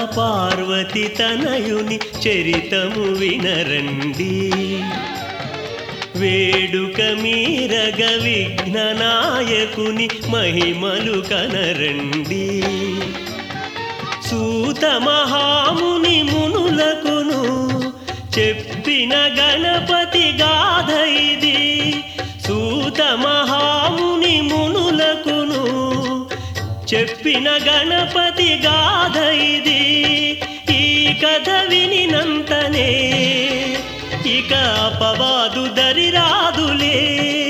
పార్వతి తనయుని చరితము వినరండి. వేడుక మీరగ విఘ్ననాయకుని మహిమలు కనరండి. సూత మహాముని మునులకును చెప్పిన గణపతి గాథ ఇది. సూత మహాముని మునులకును చెప్పిన గణపతి గాథ ఇది. ఈ కథ వినినంతనే ఇక అపవాదు దరిరాదులే.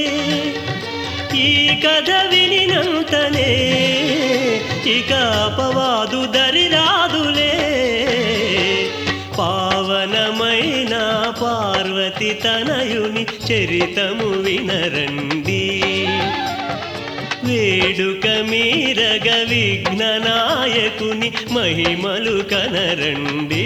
ఈ కథ వినినంతనే ఇక అపవాదు దరిరాదులే. పావనమైన పార్వతి తనయుని చరితము వినరండి. వేడుక మీరగ విఘ్ననాయకుని మహిమలు కనరండి.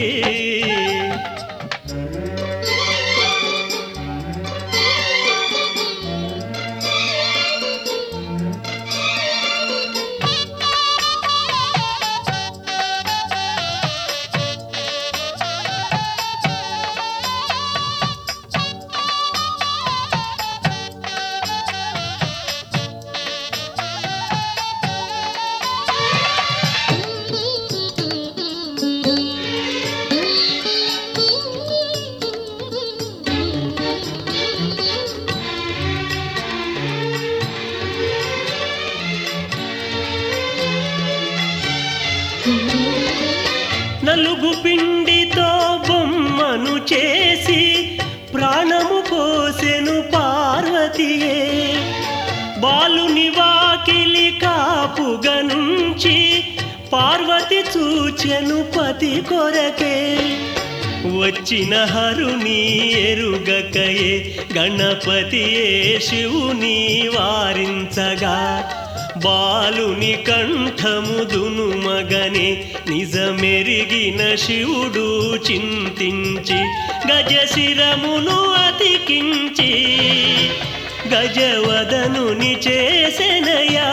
నలుగు పిండితో బొమ్మను చేసి ప్రాణము పోసెను పార్వతియే. బాలుని వాకిలి కాపుగా నుంచి పార్వతి చూచెను పతి కొరకే. వచ్చిన హరుని ఎరుగకయే గణపతియే శివుని వారించగా. బాలుని కంఠముదును మగనే నిజమెరిగిన శివుడు చింతించి గజశిరమును అతికించి గజవదనుని చేసెనయా.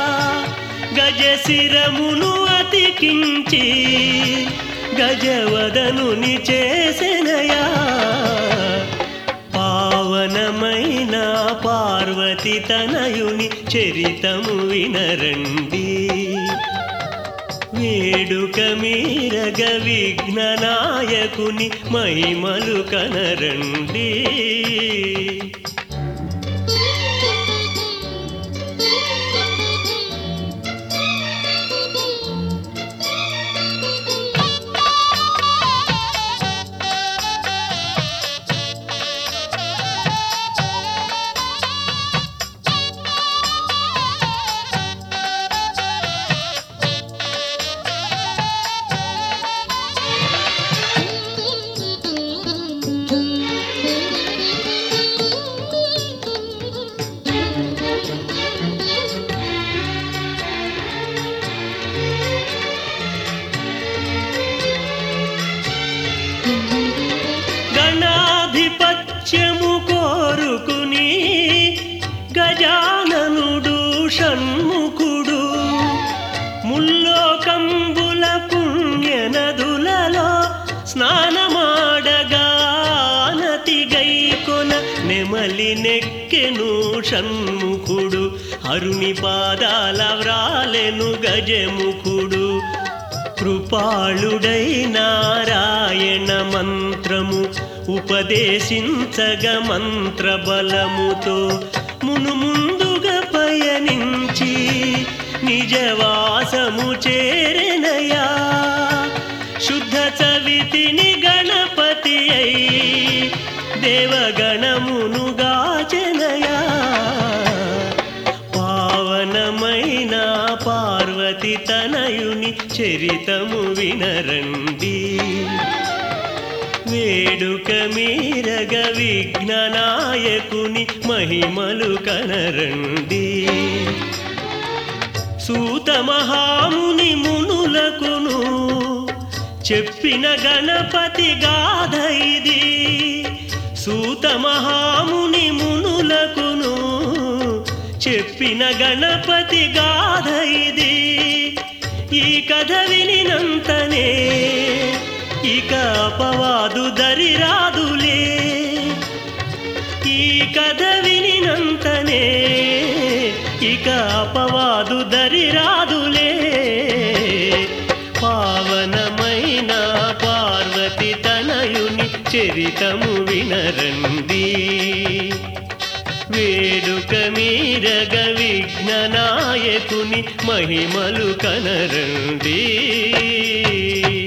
గజశిరమును అతికించి గజవదనుని చేసెనయా. పావనమైన పార్వతి తనయుని చరితము వినరండి. వేడుక మీరగ విఘ్ననాయకుని మహిమలు కనరండి. గణాధిపత్యము కోరుకుని గజాననుడు షణ్ముఖుడు ముల్లోకంబుల పుణ్యనదులలో స్నానమాడగా నతి గైకొన నెమలి నెక్కెను షణ్ముఖుడు. హరుని పాదాల వ్రాలెను గజముఖుడు. కృపాళుడై నారాయణ మంత్రము ఉపదేశించగ మంత్రబలముతో మునుముందుగా పయనించి నిజవాసము చేరెనయా. శుద్ధ చవితిని గణపతి అయి దేవగణమును గాచెనయా. పావనమైన పార్వతి తనయుని చరితము వినరండి. వేడుక మీరగ విఘ్ననాయకుని మహిమలు కనరండి. సూత మహాముని మునులకును చెప్పిన గణపతి గాథ ఇది. సూత మహాముని మునులకును చెప్పిన గణపతి గాథ ఇది. ఈ కథ వినినంతనే ఇక అపవాదు దరిరాదులే ఈ కథ వినినంతనే ఇక అపవాదు దరిరాదులే పావనమైన పార్వతి తనయుని చరితము వినరండి వేడుక మీరగ విఘ్ననాయకుని మహిమలు కనరండి